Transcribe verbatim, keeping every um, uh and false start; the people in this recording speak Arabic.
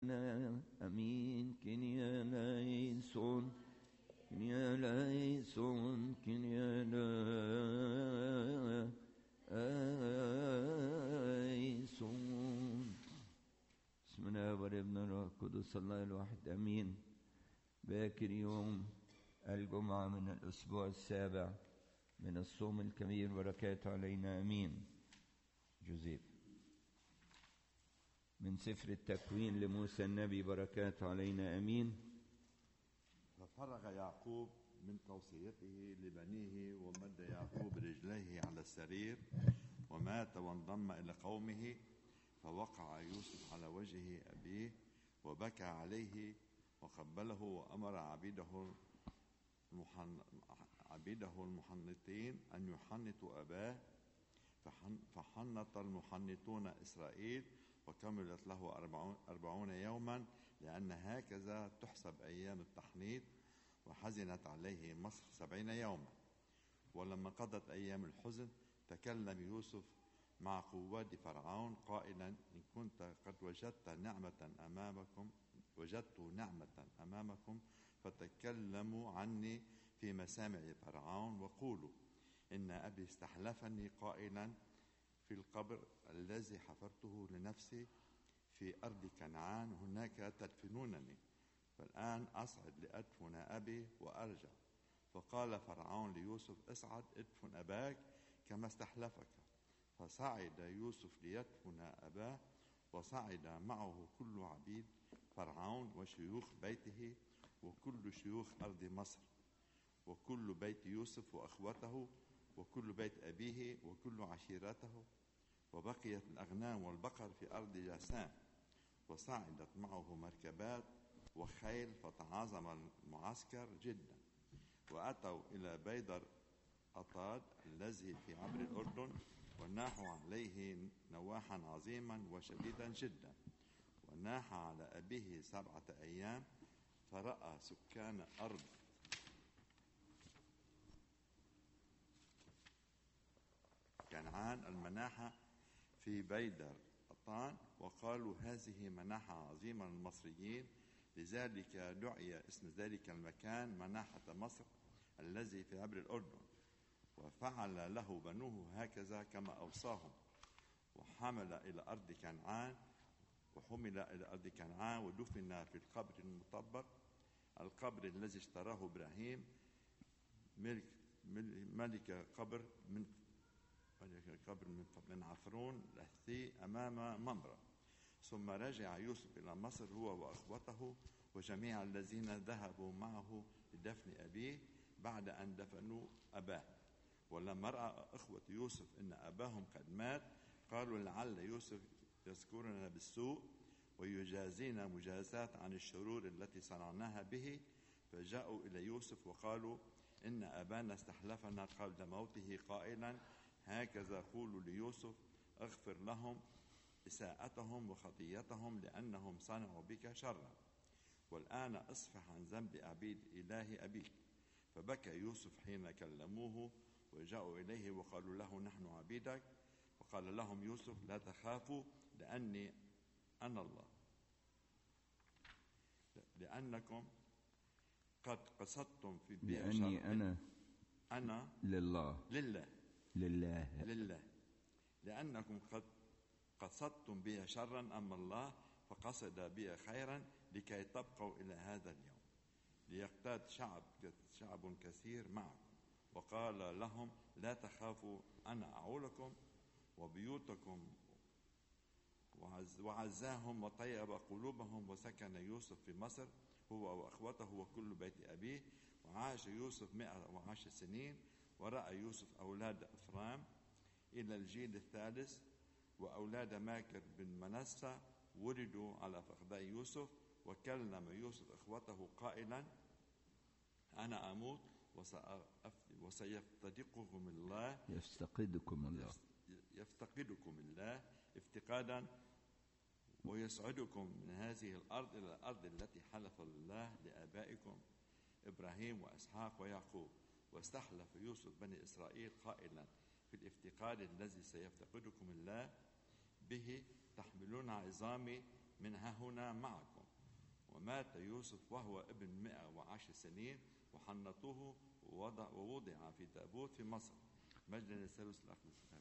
أمين. كنيا ليسون كنيا ليسون كنيا ليسون. بسم الله والابن والروح القدس الله الواحد أمين. باكر يوم الجمعة من الأسبوع السابع من الصوم الكبير، بركاته علينا أمين. جوزيف من سفر التكوين لموسى النبي، بركاته علينا أمين. ففرغ يعقوب من توصيته لبنيه ومد يعقوب رجليه على السرير ومات وانضم إلى قومه. فوقع يوسف على وجه أبيه وبكى عليه وقبله وأمر عبيده المحن... عبيده المحنطين أن يحنطوا أباه. فحن... فحنط المحنطون إسرائيل وكملت له أربعون يوما، لأن هكذا تحسب أيام التحنيط. وحزنت عليه مصر سبعين يوما. ولما قضت أيام الحزن تكلم يوسف مع قواد فرعون قائلا: إن كنت قد وجدت نعمة أمامكم وجدت نعمة أمامكم فتكلموا عني في مسامع فرعون وقولوا: إن أبي استحلفني قائلا في القبر الذي حفرته لنفسي في أرض كنعان هناك تدفنونني. فالآن أصعد لأدفن أبي وأرجع. فقال فرعون ليوسف: اصعد ادفن أباك كما استحلفك. فصعد يوسف ليدفن أباه، وصعد معه كل عبيد فرعون وشيوخ بيته وكل شيوخ أرض مصر وكل بيت يوسف وأخوته وكل بيت أبيه وكل عشيرته. وبقيت الأغنام والبقر في أرض جاسان. وصعدت معه مركبات وخيل، فتعاظم المعسكر جدا. وأتوا إلى بيدر أطاد الذي في عبر الأردن، وناحوا عليه نواحا عظيما وشديدا جدا. وناح على أبيه سبعة أيام. فرأى سكان أرض كنعان المناحة في بيدر أطان، وقالوا: هذه مناحة عظيمة للمصريين. لذلك دعي اسم ذلك المكان مناحة مصر الذي في عبر الأردن. وفعل له بنوه هكذا كما أوصاهم. وحمل إلى أرض كنعان وحمل إلى أرض كنعان ودفن في القبر المطبق، القبر الذي اشتراه إبراهيم ملك ملك قبر من قبر من عفرون لهثي أمام ممرة. ثم رجع يوسف إلى مصر هو وأخوته وجميع الذين ذهبوا معه لدفن أبيه بعد أن دفنوا أباه. ولما رأى أخوة يوسف إن أباهم قد مات قالوا: لعل يوسف يذكرنا بالسوء ويجازينا مجازات عن الشرور التي صنعناها به. فجاءوا إلى يوسف وقالوا: إن أبانا استحلفنا قبل موته قائلا: هكذا قولوا ليوسف: اغفر لهم إساءتهم وخطيتهم لأنهم صنعوا بك شرا. والآن اصفح عن ذنب عبيد إله أبيك. فبكى يوسف حين كلموه، وجاءوا إليه وقالوا له: نحن عبيدك. وقال لهم يوسف: لا تخافوا، لأني أنا الله، لأنكم قد قصدتم في بي لأني أنا أنا لله لله لله لله لأنكم قد قصدتم بي شرا، أما الله فقصد بي خيرا لكي تبقوا إلى هذا اليوم ليقتاد شعب شعب كثير معكم. وقال لهم: لا تخافوا، أنا أعولكم وبيوتكم. وعزاهم وطيب قلوبهم. وسكن يوسف في مصر هو وأخوته وكل بيت أبيه. وعاش يوسف مئة وعشر سنين. ورأى يوسف أولاد أفرام إلى الجيل الثالث. وأولاد ماكر بن منسى ولدوا على فخذي يوسف. وكلم يوسف إخوته قائلا: أنا أموت وسيفتقدكم الله يفتقدكم الله يفتقدكم الله افتقادا، ويسعدكم من هذه الأرض إلى الأرض التي حلف الله لآبائكم إبراهيم وإسحاق ويعقوب. واستحلف يوسف بني إسرائيل قائلا: في الافتقاد الذي سيفتقدكم الله به تحملون عظامي من ها هنا معكم. ومات يوسف وهو ابن مئة وعشر سنين، وحنطوه ووضع, ووضع في تابوت في مصر، مجدا للثالوث الأقدس.